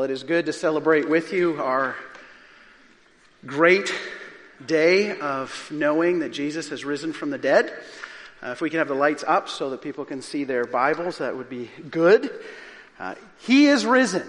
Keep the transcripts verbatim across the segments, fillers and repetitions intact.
it is good to celebrate with you our great day of knowing that Jesus has risen from the dead. Uh, if we can have the lights up so that people can see their Bibles, that would be good. Uh, he is risen.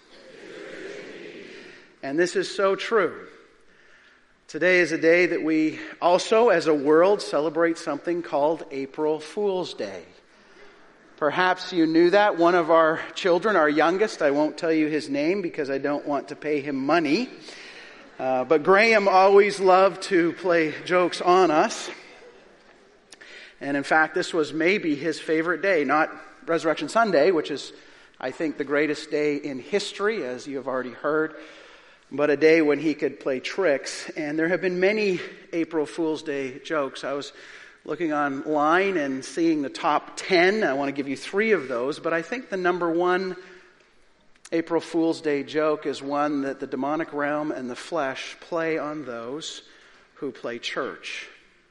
And this is so true. Today is a day that we also, as a world, celebrate something called April Fool's Day. Perhaps you knew that. One of our children, our youngest, I won't tell you his name because I don't want to pay him money. Uh, but Graham always loved to play jokes on us. And in fact, this was maybe his favorite day, not Resurrection Sunday, which is, I think, the greatest day in history, as you have already heard, but a day when he could play tricks. And there have been many April Fool's Day jokes. I was looking online and seeing the top ten. I want to give you three of those, but I think the number one April Fool's Day joke is one that the demonic realm and the flesh play on those who play church.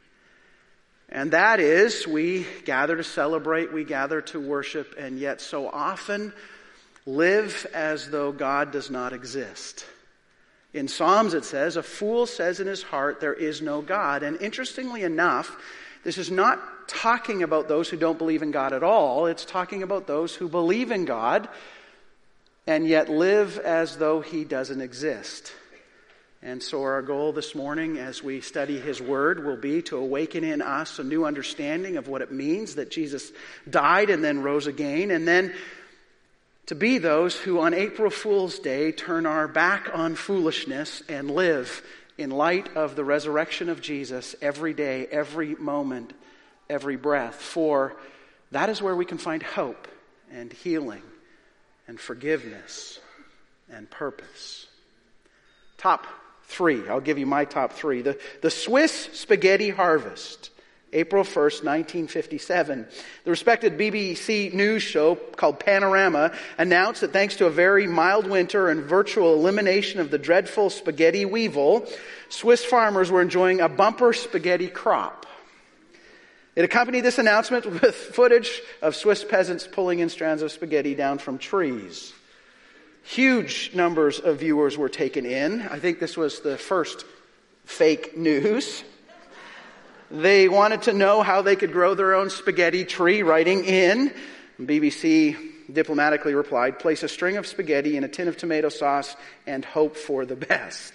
And that is, we gather to celebrate, we gather to worship, and yet so often live as though God does not exist. In Psalms it says, a fool says in his heart, there is no God. And interestingly enough, this is not talking about those who don't believe in God at all. It's talking about those who believe in God and yet live as though He doesn't exist. And so our goal this morning as we study His Word will be to awaken in us a new understanding of what it means that Jesus died and then rose again, and then to be those who on April Fool's Day turn our back on foolishness and live in light of the resurrection of Jesus every day, every moment, every breath. For that is where we can find hope and healing and forgiveness and purpose. Top three. I'll give you my top three. The, the Swiss spaghetti harvest. April first, nineteen fifty-seven. The respected B B C News show called Panorama announced that thanks to a very mild winter and virtual elimination of the dreadful spaghetti weevil, Swiss farmers were enjoying a bumper spaghetti crop. It accompanied this announcement with footage of Swiss peasants pulling in strands of spaghetti down from trees. Huge numbers of viewers were taken in. I think this was the first fake news. They wanted to know how they could grow their own spaghetti tree, writing in. B B C diplomatically replied, place a string of spaghetti in a tin of tomato sauce and hope for the best.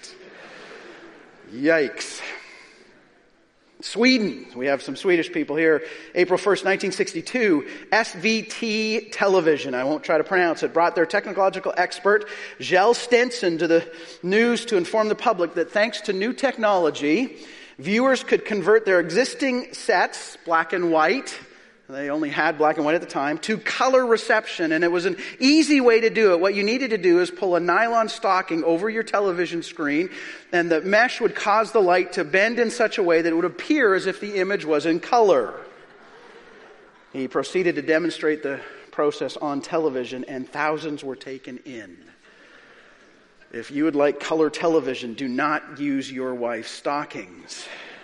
Yikes. Sweden. We have some Swedish people here. April first, nineteen sixty-two, S V T Television, I won't try to pronounce it, brought their technological expert, Kjell Stenson, to the news to inform the public that thanks to new technology, viewers could convert their existing sets, black and white, they only had black and white at the time, to color reception. And it was an easy way to do it. What you needed to do is pull a nylon stocking over your television screen, and the mesh would cause the light to bend in such a way that it would appear as if the image was in color. He proceeded to demonstrate the process on television, and thousands were taken in. If you would like color television, do not use your wife's stockings.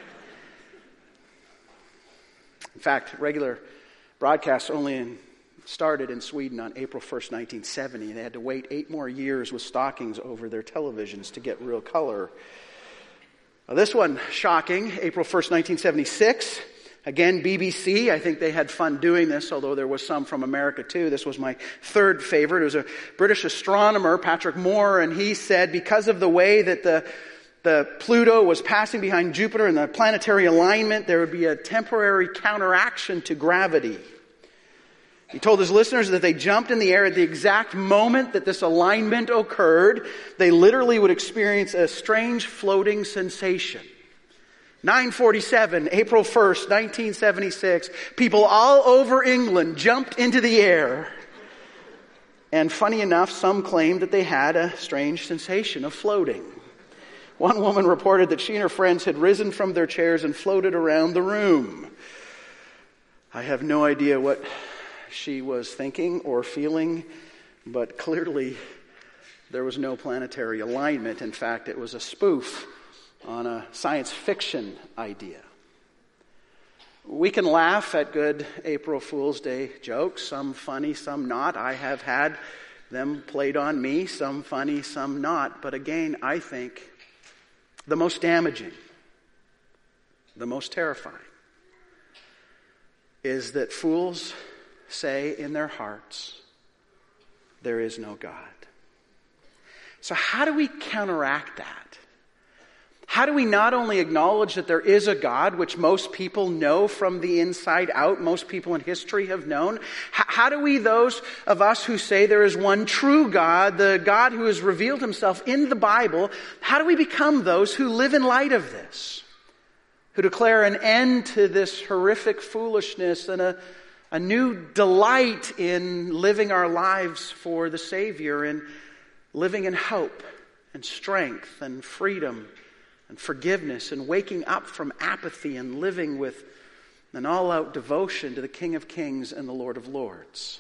In fact, regular broadcasts only in, started in Sweden on April first, nineteen seventy, and they had to wait eight more years with stockings over their televisions to get real color. Now, this one, shocking, April first, nineteen seventy-six. Again, B B C, I think they had fun doing this, although there was some from America too. This was my third favorite. It was a British astronomer, Patrick Moore, and he said because of the way that the The Pluto was passing behind Jupiter in the planetary alignment, there would be a temporary counteraction to gravity. He told his listeners that they jumped in the air at the exact moment that this alignment occurred. They literally would experience a strange floating sensation. nine forty-seven, April first, nineteen seventy-six, people all over England jumped into the air. And funny enough, some claimed that they had a strange sensation of floating. One woman reported that she and her friends had risen from their chairs and floated around the room. I have no idea what she was thinking or feeling, but clearly there was no planetary alignment. In fact, it was a spoof on a science fiction idea. We can laugh at good April Fool's Day jokes, some funny, some not. I have had Them played on me, some funny, some not. But again, I think the most damaging, the most terrifying, is that fools say in their hearts, there is no God. So how do we counteract that? How do we not only acknowledge that there is a God, which most people know from the inside out, most people in history have known? H- how do we, those of us who say there is one true God, the God who has revealed himself in the Bible, how do we become those who live in light of this? Who declare an end to this horrific foolishness and a, a new delight in living our lives for the Savior and living in hope and strength and freedom and forgiveness and waking up from apathy and living with an all-out devotion to the King of Kings and the Lord of Lords?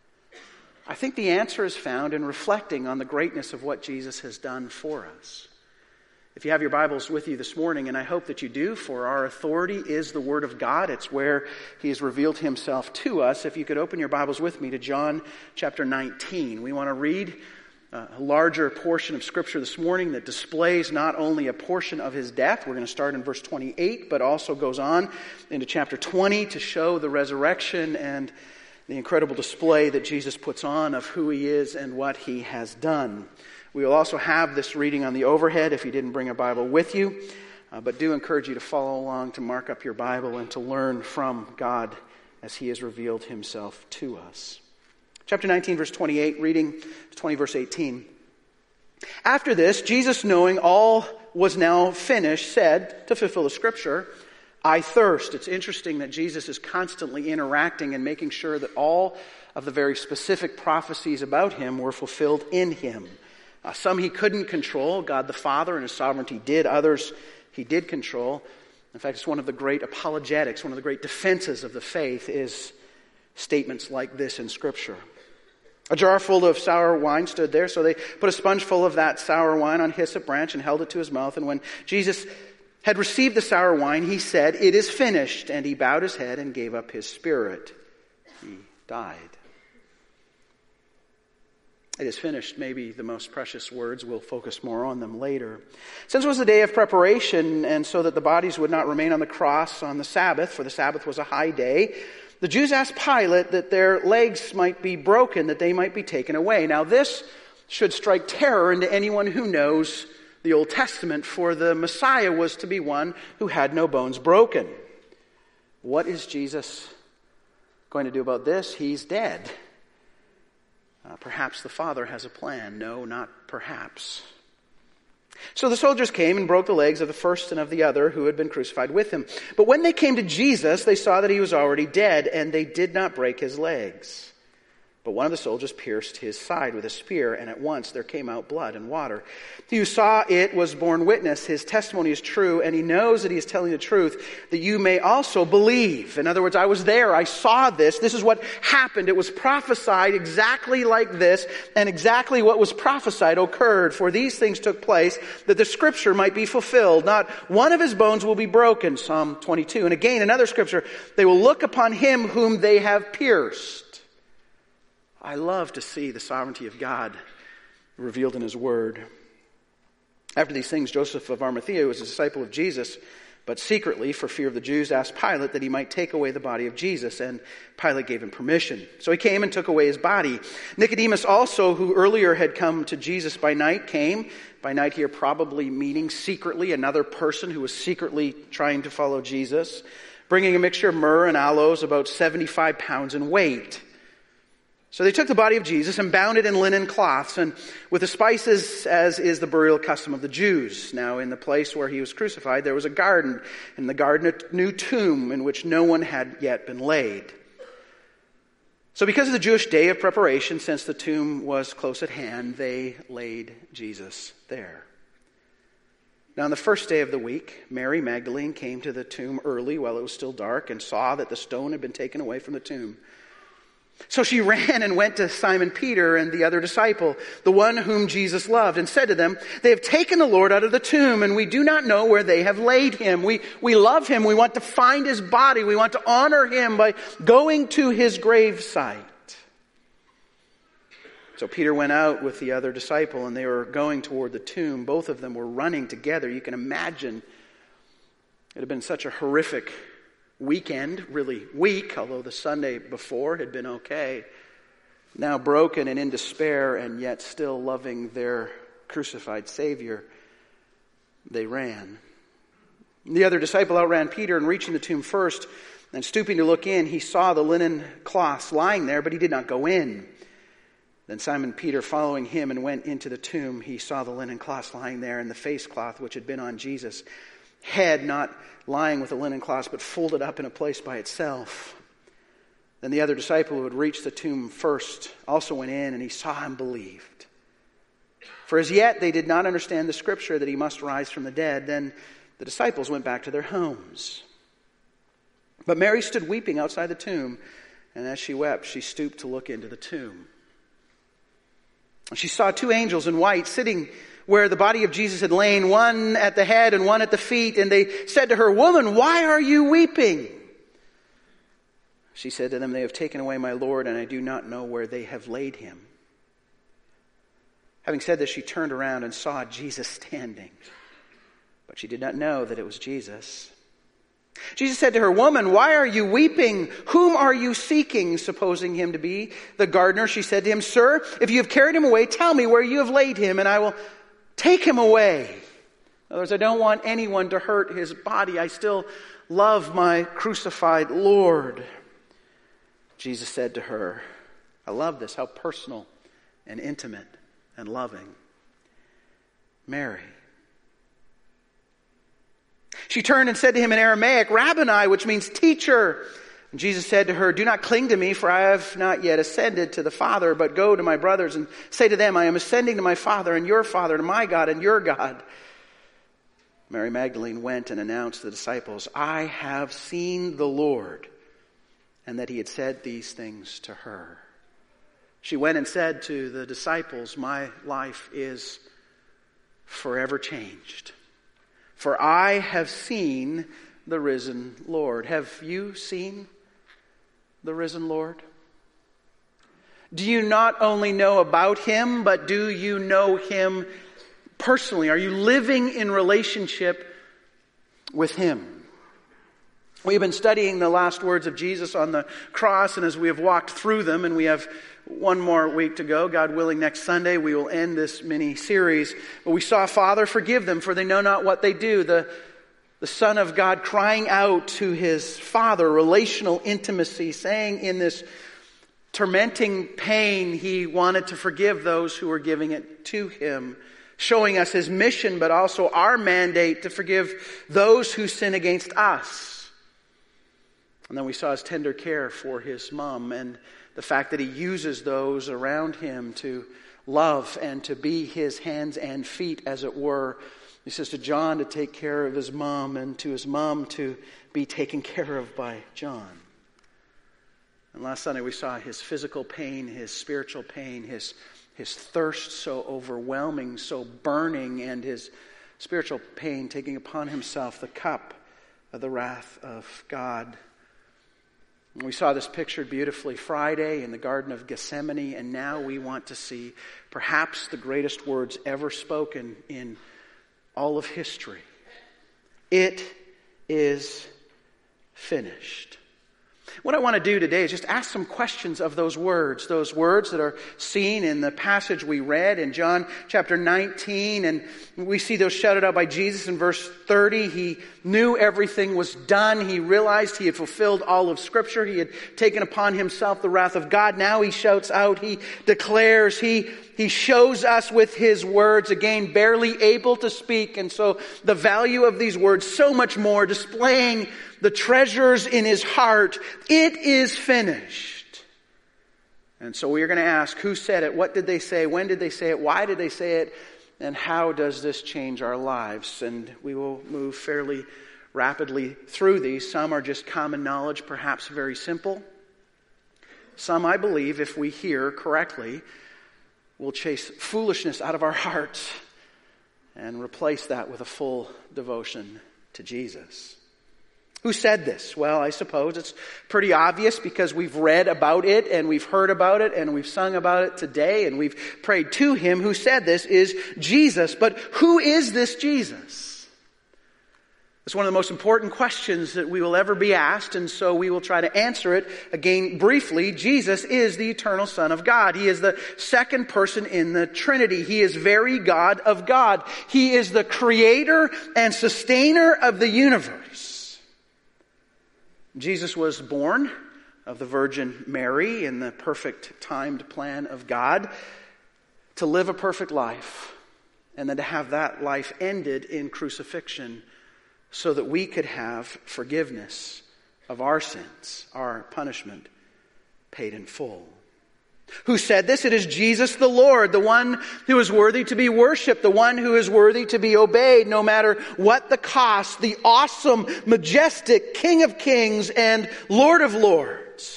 I think the answer is found in reflecting on the greatness of what Jesus has done for us. If you have your Bibles with you this morning, and I hope that you do, for our authority is the Word of God. It's where He has revealed Himself to us. If you could open your Bibles with me to John chapter nineteen. We want to read a larger portion of Scripture this morning that displays not only a portion of His death, we're going to start in verse twenty-eight, but also goes on into chapter twenty to show the resurrection and the incredible display that Jesus puts on of who He is and what He has done. We will also have this reading on the overhead if you didn't bring a Bible with you, uh, but do encourage you to follow along, to mark up your Bible, and to learn from God as He has revealed Himself to us. Chapter nineteen, verse twenty-eight, reading twenty, verse eighteen. After this, Jesus, knowing all was now finished, said, to fulfill the Scripture, I thirst. It's interesting that Jesus is constantly interacting and making sure that all of the very specific prophecies about Him were fulfilled in Him. Uh, some He couldn't control. God the Father and His sovereignty did. Others He did control. In fact, it's one of the great apologetics, one of the great defenses of the faith is statements like this in Scripture. A jar full of sour wine stood there, so they put a sponge full of that sour wine on a hyssop branch and held it to His mouth. And when Jesus had received the sour wine, He said, it is finished. And He bowed His head and gave up His spirit. He died. It is finished, maybe the most precious words. We'll focus more on them later. Since it was the day of preparation, and so that the bodies would not remain on the cross on the Sabbath, for the Sabbath was a high day, the Jews asked Pilate that their legs might be broken, that they might be taken away. Now this should strike terror into anyone who knows the Old Testament, for the Messiah was to be one who had no bones broken. What is Jesus going to do about this? He's dead. Uh, perhaps the Father has a plan. No, not perhaps. So the soldiers came and broke the legs of the first and of the other who had been crucified with Him. But when they came to Jesus, they saw that He was already dead, and they did not break His legs. But one of the soldiers pierced His side with a spear, and at once there came out blood and water. He who saw it was borne witness. His testimony is true, and he knows that he is telling the truth, that you may also believe. In other words, I was there. I saw this. This is what happened. It was prophesied exactly like this, and exactly what was prophesied occurred. For these things took place, that the Scripture might be fulfilled. Not one of His bones will be broken. Psalm twenty-two. And again, another Scripture, they will look upon Him whom they have pierced. I love to see the sovereignty of God revealed in His Word. After these things, Joseph of Arimathea, who was a disciple of Jesus, but secretly, for fear of the Jews, asked Pilate that he might take away the body of Jesus, and Pilate gave him permission. So he came and took away His body. Nicodemus also, who earlier had come to Jesus by night, came. By night here, probably meeting secretly another person who was secretly trying to follow Jesus, bringing a mixture of myrrh and aloes, about seventy-five pounds in weight. So they took the body of Jesus and bound it in linen cloths and with the spices, as is the burial custom of the Jews. Now in the place where He was crucified, there was a garden, and in the garden a new tomb in which no one had yet been laid. So because of the Jewish day of preparation, since the tomb was close at hand, they laid Jesus there. Now on the first day of the week, Mary Magdalene came to the tomb early while it was still dark and saw that the stone had been taken away from the tomb. So she ran and went to Simon Peter and the other disciple, the one whom Jesus loved, and said to them, they have taken the Lord out of the tomb, and we do not know where they have laid Him. We, we love Him. We want to find His body. We want to honor Him by going to His grave site. So Peter went out with the other disciple, and they were going toward the tomb. Both of them were running together. You can imagine it had been such a horrific weekend, really weak, although the Sunday before had been okay. Now broken and in despair, and yet still loving their crucified Savior, they ran. The other disciple outran Peter, and reaching the tomb first, and stooping to look in, he saw the linen cloths lying there, but he did not go in. Then Simon Peter, following him, and went into the tomb. He saw the linen cloths lying there, and the face cloth which had been on Jesus' head, not lying with the linen cloths, but folded up in a place by itself. Then the other disciple who had reached the tomb first also went in, and he saw and believed. For as yet they did not understand the scripture that he must rise from the dead. Then the disciples went back to their homes. But Mary stood weeping outside the tomb, and as she wept, she stooped to look into the tomb. She saw two angels in white sitting where the body of Jesus had lain, one at the head and one at the feet. And they said to her, "Woman, why are you weeping?" She said to them, "They have taken away my Lord, and I do not know where they have laid him." Having said this, she turned around and saw Jesus standing. But she did not know that it was Jesus. Jesus said to her, "Woman, why are you weeping? Whom are you seeking?" Supposing him to be the gardener, she said to him, "Sir, if you have carried him away, tell me where you have laid him, and I will take him away." In other words, I don't want anyone to hurt his body. I still love my crucified Lord. Jesus said to her, I love this, how personal and intimate and loving. "Mary." She turned and said to him in Aramaic, "Rabboni," which means teacher. And Jesus said to her, "Do not cling to me, for I have not yet ascended to the Father, but go to my brothers and say to them, I am ascending to my Father and your Father, to my God and your God." Mary Magdalene went and announced to the disciples, "I have seen the Lord," and that he had said these things to her. She went and said to the disciples, "My life is forever changed. For I have seen the risen Lord." Have you seen the risen Lord? Do you not only know about him, but do you know him personally? Are you living in relationship with him? We've been studying the last words of Jesus on the cross, and as we have walked through them, and we have one more week to go, God willing, next Sunday we will end this mini-series. But we saw, "Father, forgive them, for they know not what they do." The, the Son of God crying out to his Father, relational intimacy, saying in this tormenting pain he wanted to forgive those who were giving it to him, showing us his mission, but also our mandate to forgive those who sin against us. And then we saw his tender care for his mom, and the fact that he uses those around him to love and to be his hands and feet, as it were. He says to John to take care of his mom, and to his mom to be taken care of by John. And last Sunday we saw his physical pain, his spiritual pain, his, his thirst so overwhelming, so burning, and his spiritual pain taking upon himself the cup of the wrath of God. And we saw this pictured beautifully Friday in the Garden of Gethsemane, and now we want to see perhaps the greatest words ever spoken in all of history. It is finished. What I want to do today is just ask some questions of those words, those words that are seen in the passage we read in John chapter nineteen, and we see those shouted out by Jesus in verse thirty. He knew everything was done. He realized he had fulfilled all of Scripture. He had taken upon himself the wrath of God. Now he shouts out, he declares, he, he shows us with his words, again, barely able to speak. And so the value of these words, so much more, displaying the treasures in his heart. It is finished. And so we are going to ask, who said it? What did they say? When did they say it? Why did they say it? And how does this change our lives? And we will move fairly rapidly through these. Some are just common knowledge, perhaps very simple. Some, I believe, if we hear correctly, will chase foolishness out of our hearts and replace that with a full devotion to Jesus. Who said this? Well, I suppose it's pretty obvious because we've read about it and we've heard about it and we've sung about it today and we've prayed to him. Who said this is Jesus. But who is this Jesus? It's one of the most important questions that we will ever be asked, and so we will try to answer it again briefly. Jesus is the eternal Son of God. He is the second person in the Trinity. He is very God of God. He is the creator and sustainer of the universe. Jesus was born of the Virgin Mary in the perfect timed plan of God to live a perfect life, and then to have that life ended in crucifixion, so that we could have forgiveness of our sins, our punishment paid in full. Who said this? It is Jesus the Lord, the one who is worthy to be worshiped, the one who is worthy to be obeyed, no matter what the cost, the awesome, majestic King of Kings and Lord of Lords.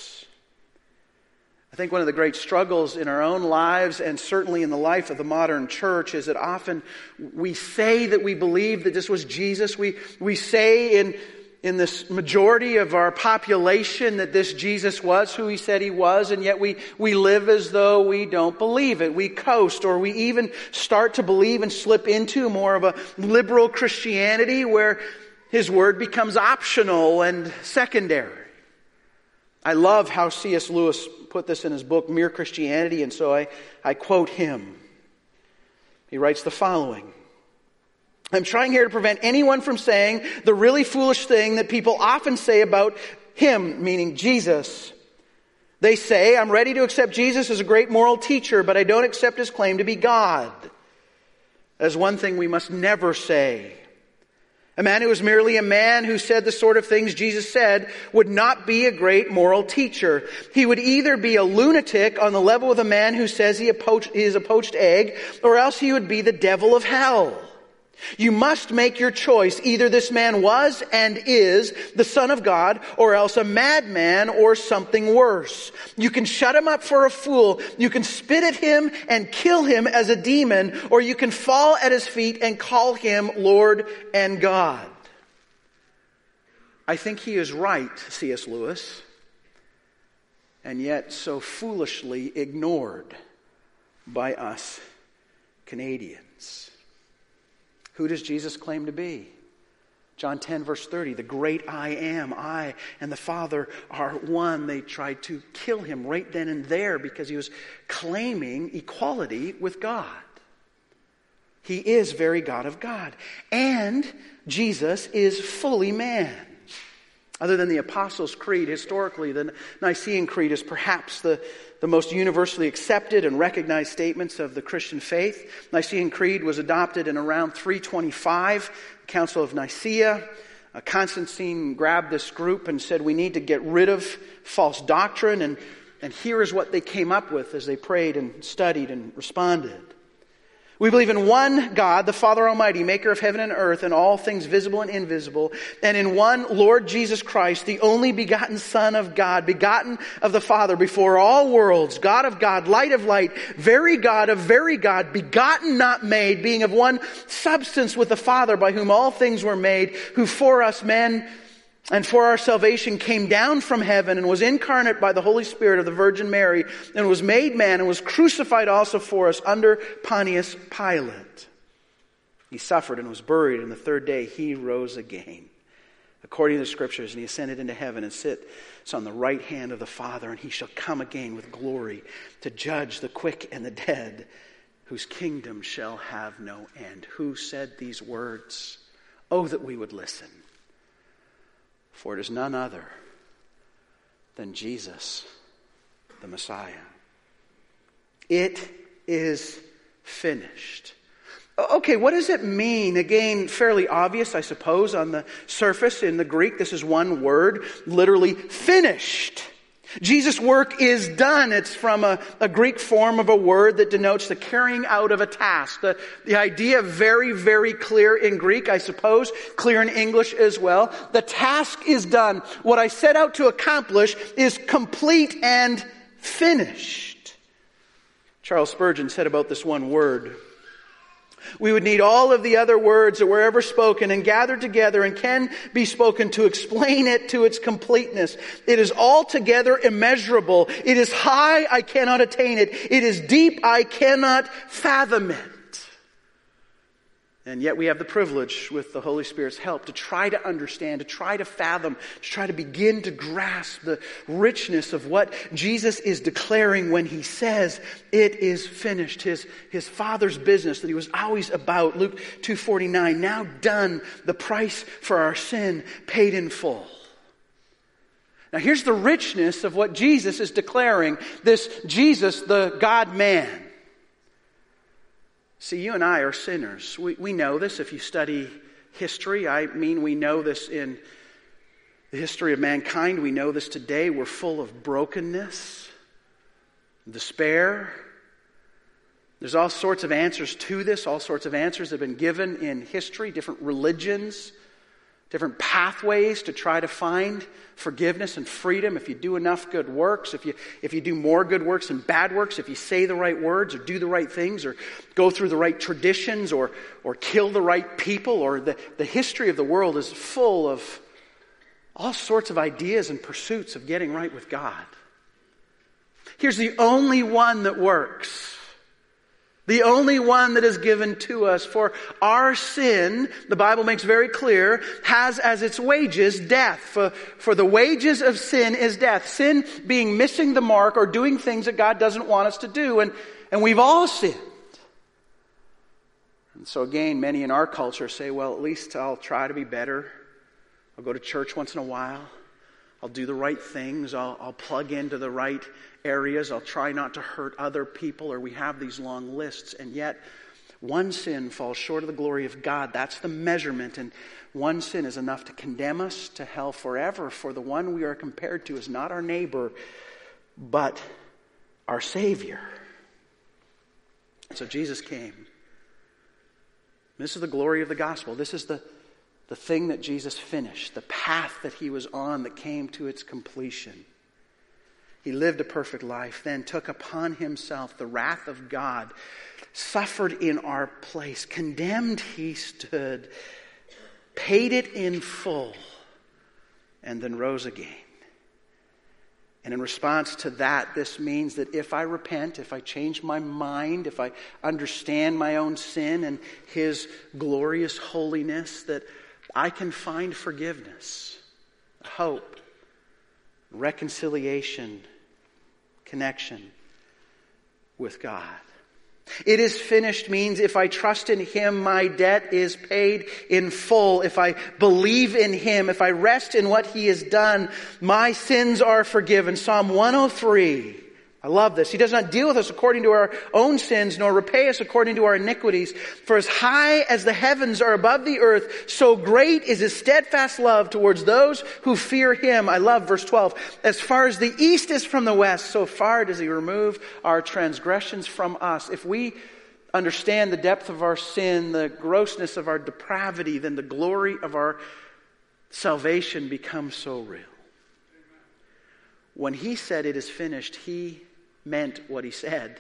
I think one of the great struggles in our own lives, and certainly in the life of the modern church, is that often we say that we believe that this was Jesus. We we say in, in this majority of our population that this Jesus was who he said he was, and yet we, we live as though we don't believe it. We coast, or we even start to believe and slip into more of a liberal Christianity where his word becomes optional and secondary. I love how C S Lewis put this in his book, Mere Christianity, and so I, I quote him. He writes the following: I'm trying here to prevent anyone from saying the really foolish thing that people often say about him, meaning Jesus. They say, I'm ready to accept Jesus as a great moral teacher, but I don't accept his claim to be God. That's one thing we must never say. A man who was merely a man who said the sort of things Jesus said would not be a great moral teacher. He would either be a lunatic on the level of a man who says he is a poached egg, or else he would be the devil of hell. You must make your choice. Either this man was and is the Son of God, or else a madman or something worse. You can shut him up for a fool. You can spit at him and kill him as a demon, or you can fall at his feet and call him Lord and God. I think he is right, C S Lewis, and yet so foolishly ignored by us Canadians. Who does Jesus claim to be? John ten verse thirty, the great I am, I and the Father are one. They tried to kill him right then and there because he was claiming equality with God. He is very God of God. And Jesus is fully man. Other than the Apostles' Creed, historically, the Nicene Creed is perhaps the, the most universally accepted and recognized statements of the Christian faith. Nicene Creed was adopted in around three twenty-five, the Council of Nicaea. Uh, Constantine grabbed this group and said, we need to get rid of false doctrine. And, and here is what they came up with as they prayed and studied and responded. We believe in one God, the Father Almighty, maker of heaven and earth and all things visible and invisible, and in one Lord Jesus Christ, the only begotten Son of God, begotten of the Father before all worlds, God of God, light of light, very God of very God, begotten not made, being of one substance with the Father, by whom all things were made, who for us men and for our salvation came down from heaven and was incarnate by the Holy Spirit of the Virgin Mary and was made man and was crucified also for us under Pontius Pilate. He suffered and was buried, and the third day he rose again, according to the Scriptures, and he ascended into heaven and sits on the right hand of the Father, and he shall come again with glory to judge the quick and the dead, whose kingdom shall have no end. Who said these words? Oh, that we would listen. For it is none other than Jesus, the Messiah. It is finished. Okay, what does it mean? Again, fairly obvious, I suppose, on the surface. In the Greek, this is one word, literally finished. Jesus' work is done. It's from a, a Greek form of a word that denotes the carrying out of a task. The, the idea very, very clear in Greek, I suppose, clear in English as well. The task is done. What I set out to accomplish is complete and finished. Charles Spurgeon said about this one word, We would need all of the other words that were ever spoken and gathered together and can be spoken to explain it to its completeness. It is altogether immeasurable. It is high, I cannot attain it. It is deep, I cannot fathom it. And yet we have the privilege, with the Holy Spirit's help, to try to understand, to try to fathom, to try to begin to grasp the richness of what Jesus is declaring when He says, it is finished. His, his Father's business that He was always about. Luke two forty-nine, now done, the price for our sin paid in full. Now here's the richness of what Jesus is declaring. This Jesus, the God-man. See, you and I are sinners. We, we know this if you study history. I mean, we know this in the history of mankind. We know this today. We're full of brokenness, despair. There's all sorts of answers to this. All sorts of answers have been given in history, different religions, different pathways to try to find forgiveness and freedom. If you do enough good works, if you if you do more good works than bad works, if you say the right words or do the right things or go through the right traditions or or kill the right people, or the, the history of the world is full of all sorts of ideas and pursuits of getting right with God. Here's the only one that works. The only one that is given to us. For our sin, the Bible makes very clear, has as its wages death. For, for the wages of sin is death. Sin being missing the mark or doing things that God doesn't want us to do. And, and we've all sinned. And so again, many in our culture say, well, at least I'll try to be better. I'll go to church once in a while. I'll do the right things. I'll, I'll plug into the right areas. I'll try not to hurt other people. Or we have these long lists. And yet, one sin falls short of the glory of God. That's the measurement. And one sin is enough to condemn us to hell forever. For the one we are compared to is not our neighbor, but our Savior. So Jesus came. This is the glory of the gospel. This is the The thing that Jesus finished, the path that He was on that came to its completion. He lived a perfect life, then took upon Himself the wrath of God, suffered in our place, condemned He stood, paid it in full, and then rose again. And in response to that, this means that if I repent, if I change my mind, if I understand my own sin and His glorious holiness, that I can find forgiveness, hope, reconciliation, connection with God. It is finished means if I trust in Him, my debt is paid in full. If I believe in Him, if I rest in what He has done, my sins are forgiven. Psalm one oh three. I love this. He does not deal with us according to our own sins, nor repay us according to our iniquities. For as high as the heavens are above the earth, so great is His steadfast love towards those who fear Him. I love verse twelve. As far as the east is from the west, so far does He remove our transgressions from us. If we understand the depth of our sin, the grossness of our depravity, then the glory of our salvation becomes so real. When He said it is finished, He meant what He said.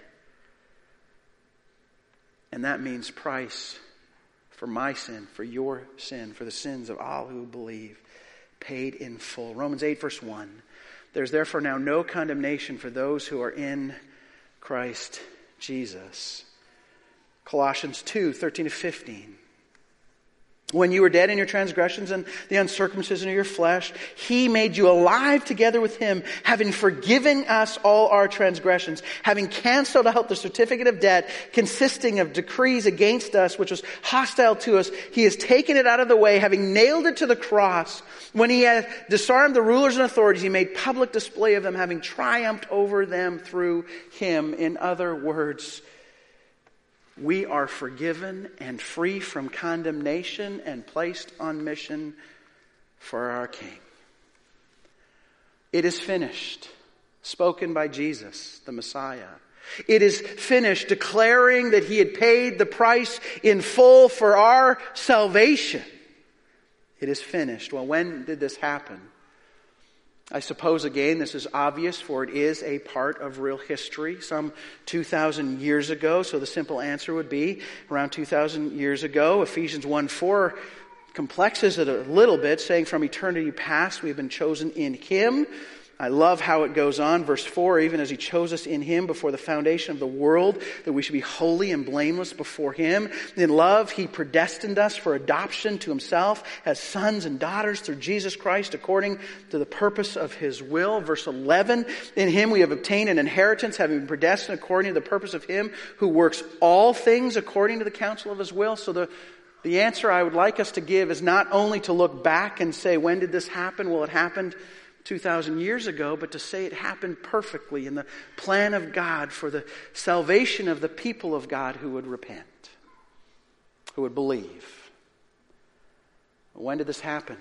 And that means price for my sin, for your sin, for the sins of all who believe, paid in full. Romans eight verse one. There's therefore now no condemnation for those who are in Christ Jesus. Colossians two thirteen to fifteen. When you were dead in your transgressions and the uncircumcision of your flesh, He made you alive together with Him, having forgiven us all our transgressions, having canceled out the certificate of debt consisting of decrees against us, which was hostile to us. He has taken it out of the way, having nailed it to the cross. When He had disarmed the rulers and authorities, He made public display of them, having triumphed over them through Him. In other words, we are forgiven and free from condemnation and placed on mission for our King. It is finished, spoken by Jesus, the Messiah. It is finished, declaring that He had paid the price in full for our salvation. It is finished. Well, when did this happen? I suppose, again, this is obvious, for it is a part of real history, some two thousand years ago. So the simple answer would be, around two thousand years ago, Ephesians one four complexes it a little bit, saying, from eternity past we have been chosen in Him. I love how it goes on, verse four, even as He chose us in Him before the foundation of the world, that we should be holy and blameless before Him. In love, He predestined us for adoption to Himself as sons and daughters through Jesus Christ, according to the purpose of His will. Verse eleven, in Him we have obtained an inheritance, having been predestined according to the purpose of Him who works all things according to the counsel of His will. So the The answer I would like us to give is not only to look back and say, when did this happen? Well, it happened two thousand years ago, but to say it happened perfectly in the plan of God for the salvation of the people of God who would repent, who would believe. When did this happen?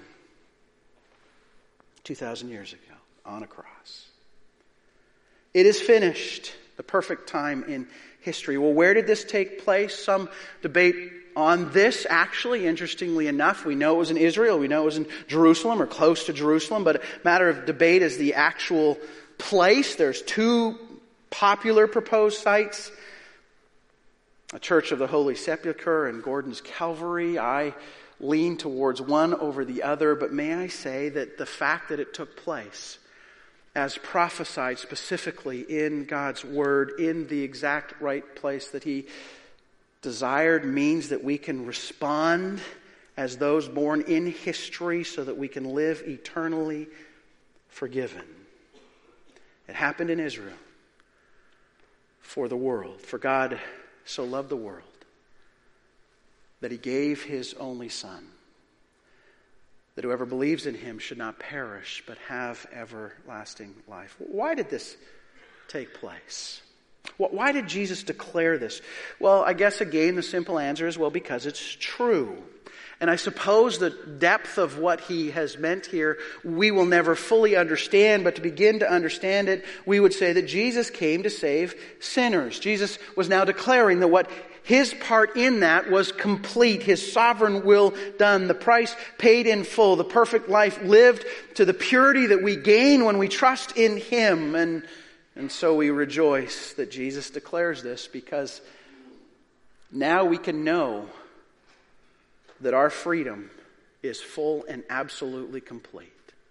two thousand years ago, on a cross. It is finished, the perfect time in history. Well, where did this take place? Some debate on this, actually, interestingly enough. We know it was in Israel, we know it was in Jerusalem or close to Jerusalem, but a matter of debate is the actual place. There's two popular proposed sites, a Church of the Holy Sepulchre and Gordon's Calvary. I lean towards one over the other, but may I say that the fact that it took place as prophesied specifically in God's Word, in the exact right place that He desired, means that we can respond as those born in history so that we can live eternally forgiven. It happened in Israel for the world. For God so loved the world that He gave His only Son, that whoever believes in Him should not perish but have everlasting life. Why did this take place? Why did Jesus declare this? Well, I guess again the simple answer is, well, because it's true. And I suppose the depth of what He has meant here we will never fully understand, but to begin to understand it, we would say that Jesus came to save sinners. Jesus was now declaring that what His part in that was complete. His sovereign will done. The price paid in full. The perfect life lived to the purity that we gain when we trust in Him. And, and so we rejoice that Jesus declares this, because now we can know that our freedom is full and absolutely complete.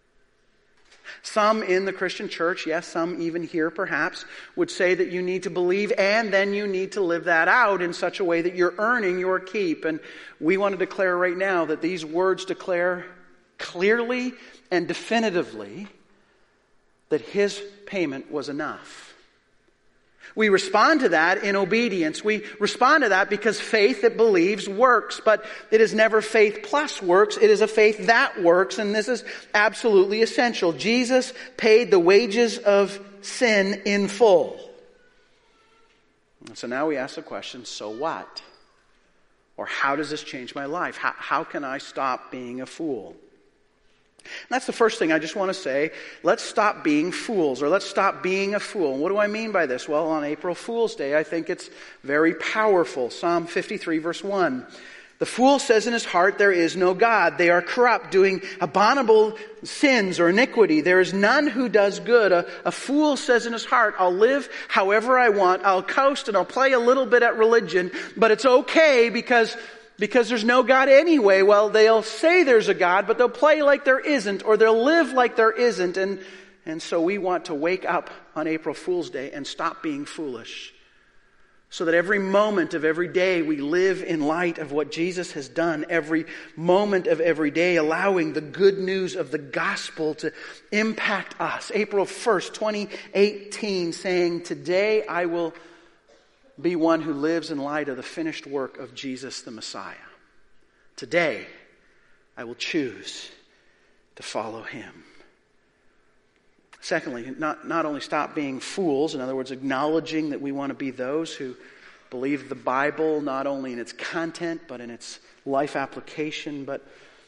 Some in the Christian church, yes, some even here perhaps, would say that you need to believe and then you need to live that out in such a way that you're earning your keep. And we want to declare right now that these words declare clearly and definitively that His payment was enough. We respond to that in obedience. We respond to that because faith that believes works, but it is never faith plus works. It is a faith that works, and this is absolutely essential. Jesus paid the wages of sin in full. And so now we ask the question, so what? Or how does this change my life? How, how can I stop being a fool? And that's the first thing I just want to say. Let's stop being fools, or let's stop being a fool. And what do I mean by this? Well, on April Fool's Day, I think it's very powerful. Psalm fifty-three, verse one. The fool says in his heart, there is no God. They are corrupt, doing abominable sins or iniquity. There is none who does good. A, a fool says in his heart, I'll live however I want. I'll coast and I'll play a little bit at religion, but it's okay because Because there's no God anyway. Well, they'll say there's a God, but they'll play like there isn't, or they'll live like there isn't. And, and so we want to wake up on April Fool's Day and stop being foolish, so that every moment of every day we live in light of what Jesus has done. Every moment of every day allowing the good news of the gospel to impact us. April first, twenty eighteen, saying, today I will be one who lives in light of the finished work of Jesus the Messiah. Today, I will choose to follow Him. Secondly, not, not only stop being fools, in other words, acknowledging that we want to be those who believe the Bible not only in its content, but in its life application, but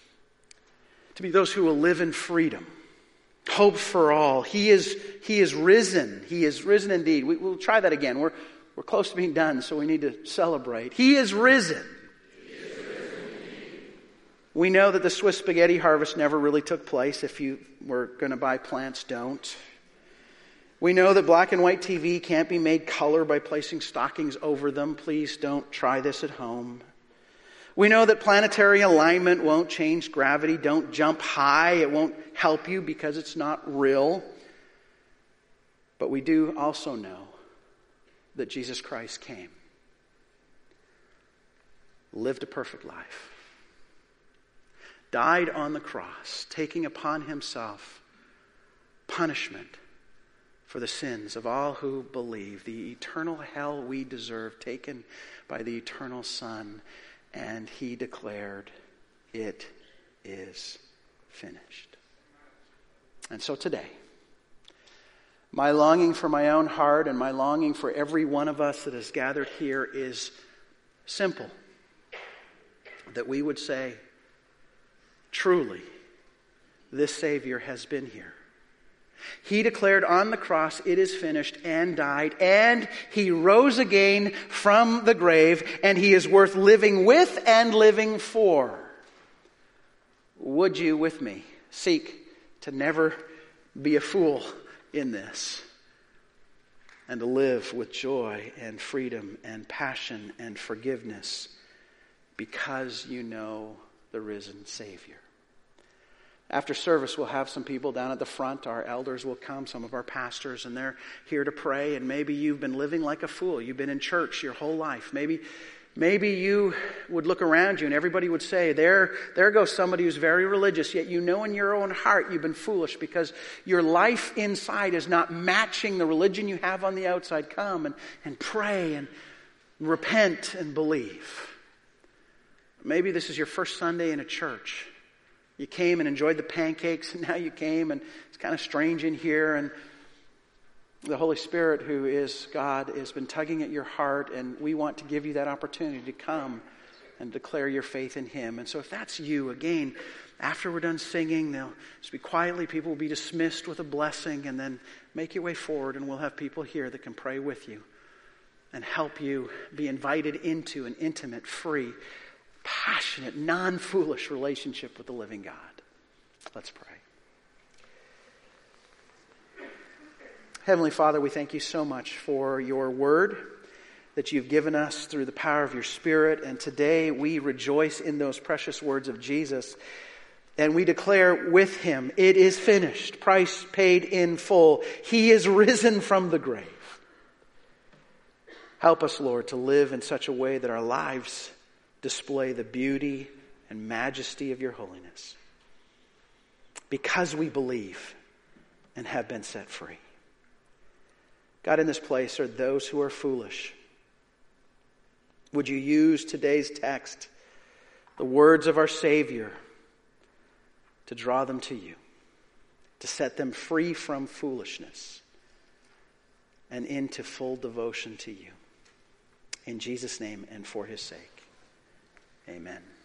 to be those who will live in freedom. Hope for all. He is, he is risen. He is risen indeed. We, we'll try that again. We're We're close to being done, so we need to celebrate. He is risen. He is risen. We know that the Swiss spaghetti harvest never really took place. If you were going to buy plants, don't. We know that black and white T V can't be made color by placing stockings over them. Please don't try this at home. We know that planetary alignment won't change gravity. Don't jump high. It won't help you because it's not real. But we do also know that Jesus Christ came, lived a perfect life, died on the cross, taking upon himself punishment for the sins of all who believe, the eternal hell we deserve, taken by the eternal Son, and he declared, "It is finished." And so today, my longing for my own heart and my longing for every one of us that is gathered here is simple. That we would say, truly, this Savior has been here. He declared on the cross, "It is finished," and died, and he rose again from the grave, and he is worth living with and living for. Would you, with me, seek to never be a fool in this, and to live with joy and freedom and passion and forgiveness because you know the risen Savior? After service, we'll have some people down at the front. Our elders will come, some of our pastors, and they're here to pray. And maybe you've been living like a fool. You've been in church your whole life. Maybe maybe you would look around you and everybody would say, there, there goes somebody who's very religious, yet you know in your own heart you've been foolish because your life inside is not matching the religion you have on the outside. Come and, and pray and repent and believe. Maybe this is your first Sunday in a church. You came and enjoyed the pancakes, and now you came and it's kind of strange in here, and the Holy Spirit, who is God, has been tugging at your heart, and we want to give you that opportunity to come and declare your faith in Him. And so if that's you, again, after we're done singing, they'll just be quietly, people will be dismissed with a blessing, and then make your way forward, and we'll have people here that can pray with you and help you be invited into an intimate, free, passionate, non-foolish relationship with the living God. Let's pray. Heavenly Father, we thank you so much for your word that you've given us through the power of your Spirit. And today we rejoice in those precious words of Jesus. And we declare with him, it is finished, price paid in full. He is risen from the grave. Help us, Lord, to live in such a way that our lives display the beauty and majesty of your holiness, because we believe and have been set free. God, in this place are those who are foolish. Would you use today's text, the words of our Savior, to draw them to you, to set them free from foolishness and into full devotion to you. In Jesus' name and for his sake. Amen.